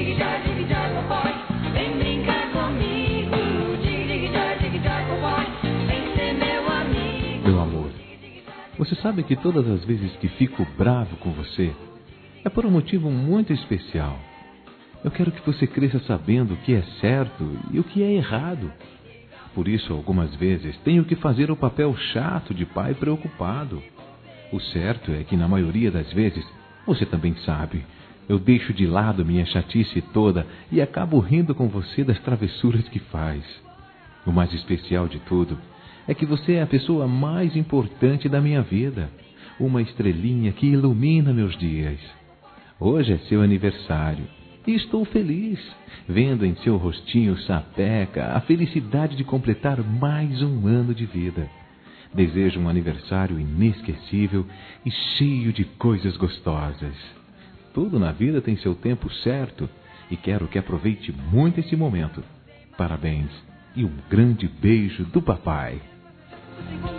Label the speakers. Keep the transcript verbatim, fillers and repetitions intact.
Speaker 1: Vem brincar comigo, vem ser meu amigo.
Speaker 2: Meu amor, você sabe que todas as vezes que fico bravo com você é por um motivo muito especial. Eu quero que você cresça sabendo o que é certo e o que é errado. Por isso, algumas vezes, tenho que fazer o papel chato de pai preocupado. O certo é que, na maioria das vezes, você também sabe, eu deixo de lado minha chatice toda e acabo rindo com você das travessuras que faz. O mais especial de tudo é que você é a pessoa mais importante da minha vida, uma estrelinha que ilumina meus dias. Hoje é seu aniversário e estou feliz, vendo em seu rostinho sapeca a felicidade de completar mais um ano de vida. Desejo um aniversário inesquecível e cheio de coisas gostosas. Tudo na vida tem seu tempo certo e quero que aproveite muito esse momento. Parabéns e um grande beijo do papai.